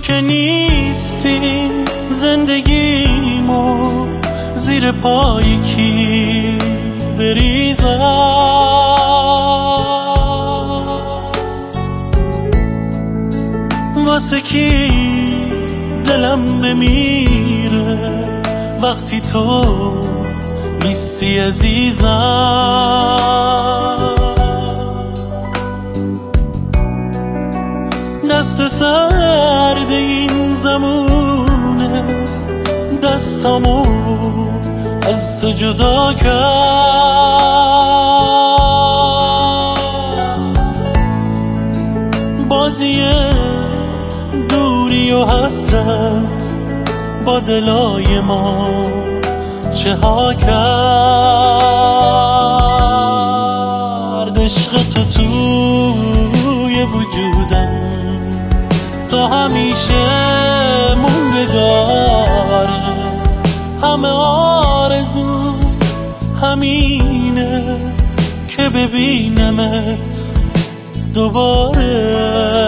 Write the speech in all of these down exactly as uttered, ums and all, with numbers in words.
که نیستی زندگیمو زیر پای کی بریزم؟ واسه کی دلم بمیره وقتی تو نیستی عزیزم؟ دست سرد این زمونه دستامو از تو جدا کرد. بازی دوری و حسرت با دلای ما چه ها کرد. عشق تو توی وجودم تا همیشه موندگاره. همه آرزو همینه که ببینمت دوباره.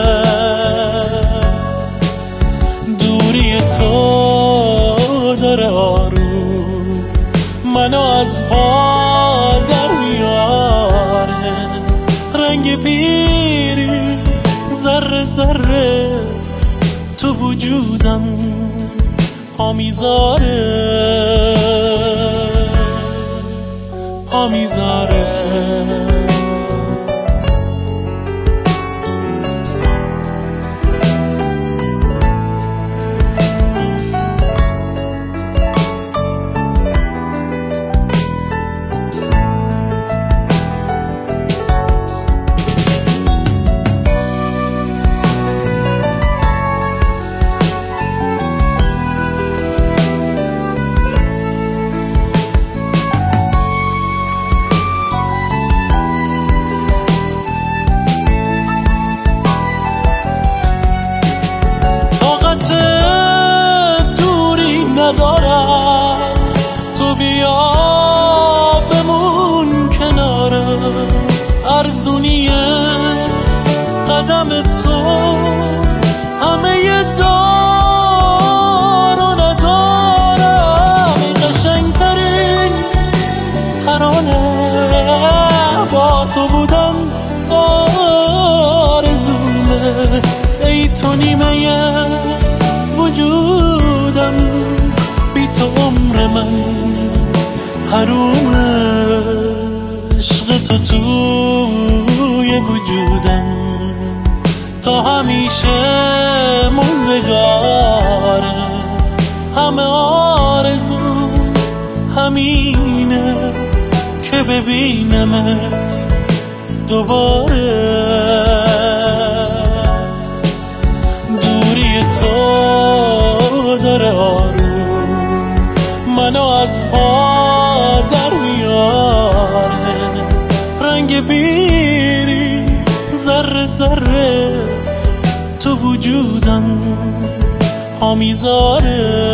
دوری تو داره آروم منو از پا در میاره. رنگ پیری ذره ذره تو وجودم پا میذاره پا میذاره. دوری ندارم تو بیا بمون کنارم. ارزونیه قدم تو همه ی دار و ندارم. این قشنگترین ترانه با تو بودم آرزومه. ای تو نیمه وجودم بی تو عمر من حرومه. عشق تو توی وجودم تا همیشه موندگاره. همه آرزو همینه که ببینمت دوباره. دوری تو داره آروم منو از پا در میاره. رنگ بیری ذره ذره تو وجودم پا میذاره.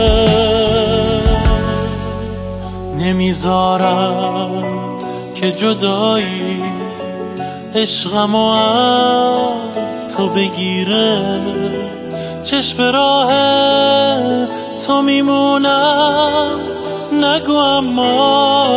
نمیذارم که جدایی عشقمو از تو بگیره. چشم راه تو میمونم نگو اما